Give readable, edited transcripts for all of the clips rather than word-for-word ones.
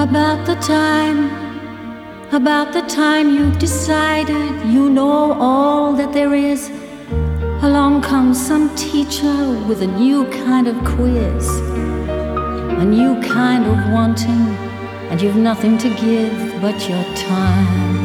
About the time you've decided you know all that there is. Along comes some teacher with a new kind of quiz, a new kind of wanting, and you've nothing to give but your time.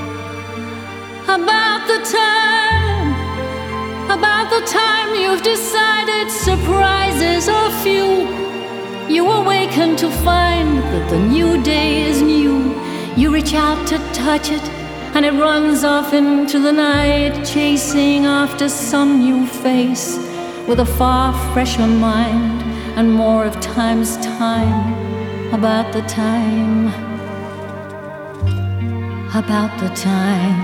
About the time you've decided surprises are few. You awaken to find that the new day is new. You reach out to touch it, and it runs off into the night, chasing after some new face with a far fresher mind and more of time's time. About the time, about the time,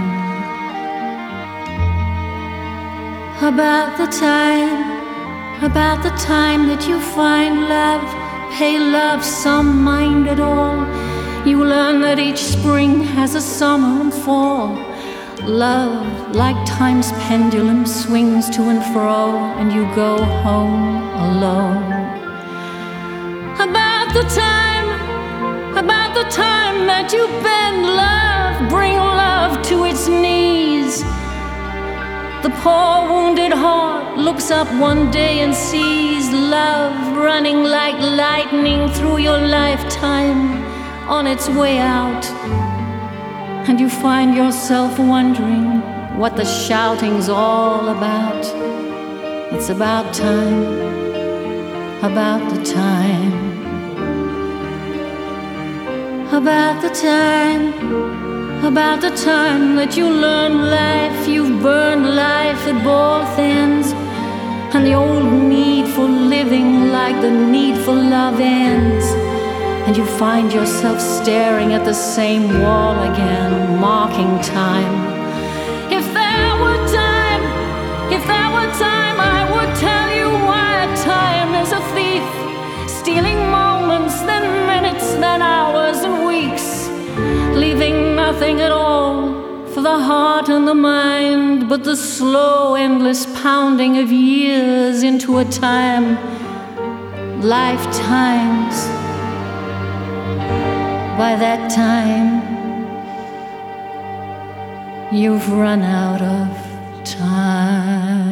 about the time, about the time that you find love, pay love some mind at all. You learn that each spring has a summer and fall. Love, like time's pendulum, swings to and fro, and you go home alone. About the time that you bend love, bring love to its knees. The poor wounded heart looks up one day and sees love running like lightning through your lifetime on its way out. And you find yourself wondering what the shouting's all about. It's about time, about the time, about the time, about the time that you learn life. You've burned life at both ends, and the old need for living like the need for love ends. And you find yourself staring at the same wall again, marking time. If there were time, I would tell you why time is a thief, stealing moments, then minutes, then hours and weeks, leaving nothing at all for the heart and the mind but the slow, endless pounding of years into a time, lifetimes. By that time, you've run out of time.